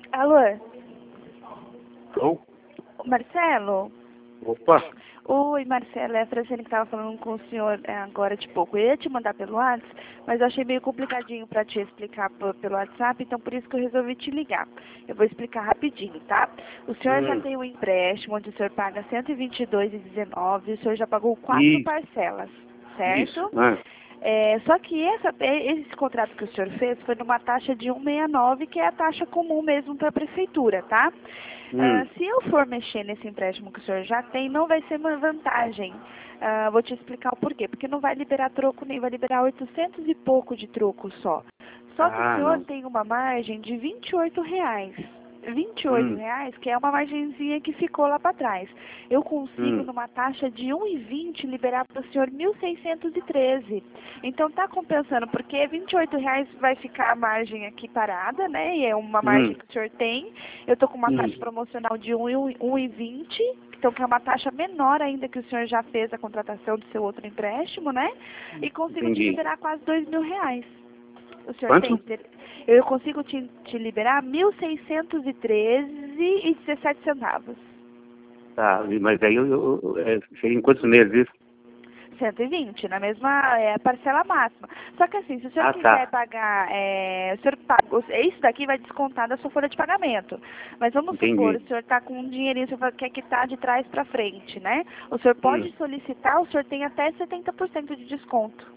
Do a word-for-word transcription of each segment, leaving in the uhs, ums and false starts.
Alô? Alô? Marcelo? Opa! Oi, Marcelo, é a Franciane que estava falando com o senhor é, agora de pouco. Eu ia te mandar pelo WhatsApp, mas eu achei meio complicadinho para te explicar p- pelo WhatsApp, então por isso que eu resolvi te ligar. Eu vou explicar rapidinho, tá? O senhor Hum. já tem um empréstimo onde o senhor paga cento e vinte e dois reais e dezenove centavos, o senhor já pagou quatro Isso. parcelas, certo? Isso. Ah, É, só que essa, esse contrato que o senhor fez foi numa taxa de cento e sessenta e nove, que é a taxa comum mesmo para a prefeitura, tá? Ah, hum. se eu for mexer nesse empréstimo que o senhor já tem, não vai ser uma vantagem. Ah, vou te explicar o porquê. Porque não vai liberar troco, nem vai liberar oitocentos e pouco de troco só. Só que o Ah, senhor não. tem uma margem de vinte e oito reais. vinte e oito Hum. reais, que é uma margenzinha que ficou lá para trás. Eu consigo, Hum. numa taxa de um real e vinte centavos, liberar para o senhor mil seiscentos e treze. Então tá compensando, porque vinte e oito reais vai ficar a margem aqui parada, né? E é uma margem Hum. que o senhor tem. Eu tô com uma Hum. taxa promocional de um real e vinte, então que é uma taxa menor ainda que o senhor já fez a contratação do seu outro empréstimo, né? E consigo te Entendi. liberar quase dois mil reais. O senhor Quanto? tem inter- Eu consigo te, te liberar mil seiscentos e treze reais e dezessete centavos. Tá, mas aí eu, eu, eu, é, seria em quantos meses isso? cento e vinte, na mesma é, a parcela máxima. Só que assim, se o senhor Ah, quiser tá. pagar, é, o senhor paga, o- isso daqui vai descontar da sua folha de pagamento. Mas vamos supor, o Entendi. senhor senhor está com um dinheirinho, o senhor quer quitar de trás para frente, né? O senhor pode Hum. solicitar, o senhor tem até setenta por cento de desconto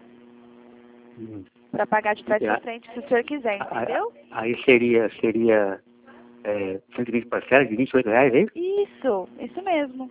Hum. para pagar de trás E para a- frente, se o senhor quiser, a- a- entendeu? Aí seria, seria é, cento e vinte parcelas de vinte e oito reais, é isso? Isso, isso mesmo.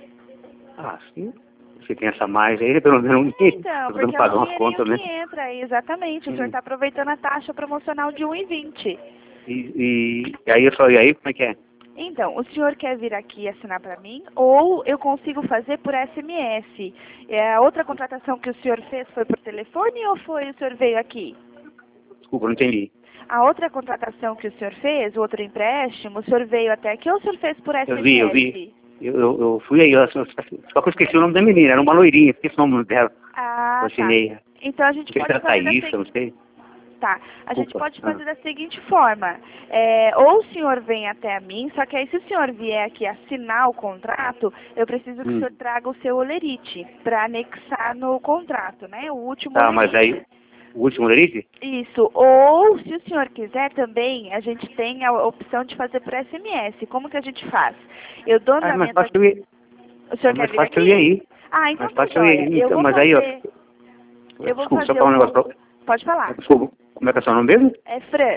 Ah, sim. Você tem essa margem aí, pelo menos um dia. Então, Eu não porque é um pagar umas dinheirinho contas, que né? entra aí, exatamente. O senhor Hum. está aproveitando a taxa promocional de um real e vinte. E, e, e aí eu só, e aí como é que é? Então, o senhor quer vir aqui e assinar para mim, ou eu consigo fazer por S M S? É, a outra contratação que o senhor fez foi por telefone ou foi o senhor veio aqui? Desculpa, não entendi. A outra contratação que o senhor fez, o outro empréstimo, o senhor veio até aqui ou o senhor fez por Eu vi, eu S M S? vi. Eu, eu, eu fui aí, eu, só só que eu esqueci o nome da menina, era uma loirinha, esqueci o nome dela. Ah, Eu tá. assinei. Então a Não gente sei se pode era fazer da Thaís, eu seguinte... não sei. Tá, a gente Desculpa. pode Ah. fazer da seguinte forma, é, ou o senhor vem até a mim, só que aí se o senhor vier aqui assinar o contrato, eu preciso que o Hum. senhor traga o seu olerite para anexar no contrato, né, o último Tá, mas olerite. aí, o último delite? Isso, ou se o senhor quiser também, a gente tem a opção de fazer por S M S. Como que a gente faz? Eu dou Ah, é mais andamento fácil eu aqui. ir. O senhor É quer mais vir fácil eu ir aqui? aí. Ah, então Mais tá fácil eu ir joia. aí. Eu Então, vou mas aí, ó. fazer, eu vou Desculpa, só fazer falar um o... negócio pra... Pode falar. Desculpa, como é que é seu nome mesmo? É Fran.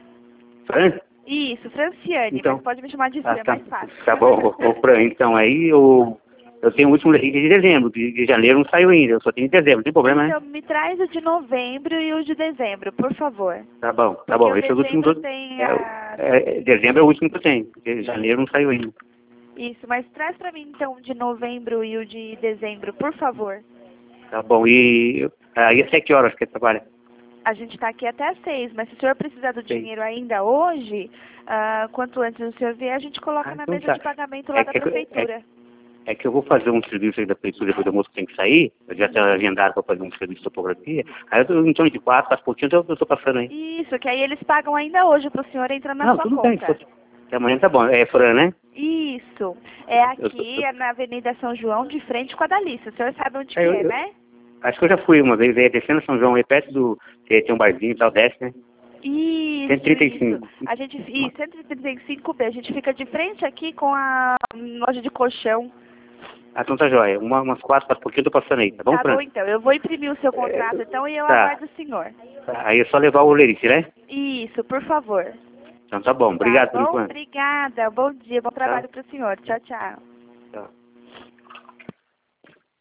Fran? Isso, Franciane, Então, mas pode me chamar de ah, Fran, é tá, mais fácil. tá bom, ô, ô, Fran, então aí eu, eu tenho o último delite de dezembro, de, de janeiro não saiu ainda, eu só tenho de dezembro, não tem problema, né? Então, me traz o de novembro e o de dezembro, por favor. Tá bom, tá Porque bom, o esse é o último dezembro do... tem É, a... é, dezembro é o último que eu tenho, porque janeiro não saiu ainda. Isso, mas traz pra mim, então, o de novembro e o de dezembro, por favor. Tá bom, e aí até que horas que trabalha? A gente tá aqui até às seis, mas se o senhor precisar do Seis. dinheiro ainda hoje, ah, quanto antes o senhor vier, a gente coloca Ah, na então mesa tá. de pagamento lá É da que, é, prefeitura. é que eu vou fazer um serviço aí da prefeitura depois do almoço que tem que sair, eu já tenho agendado para fazer um serviço de topografia, aí eu tô em torno de quatro, quatro pouquinhos, eu estou passando aí. Isso, que aí eles pagam ainda hoje pro senhor entrar na Não, sua tudo bem, conta. pô. Até amanhã tá bom, é Fran, né? Isso. É Eu, eu, aqui, é na Avenida São João, de frente com a Dalícia. O senhor sabe onde é, que eu, é, eu, né? acho que eu já fui uma vez, aí descendo São João, aí perto do, tem tem um barzinho e tal, desce, né? Isso, cento e trinta e isso. cinco. A gente, isso, cento e trinta e cinco B. A gente fica de frente aqui com a loja de colchão. Ah, então tá jóia, uma, umas quatro, quatro pouquinhos eu tô passando aí, tá bom, Tá Fran? bom, então. Eu vou imprimir o seu contrato, É, então, e eu tá, aguardo o senhor. tá, aí é só levar o lerite, né? Isso, por favor. Então tá bom, Tá obrigado por bom? enquanto. Obrigada. Bom dia, bom Tchau. trabalho pro senhor. Tchau, tchau. Tchau.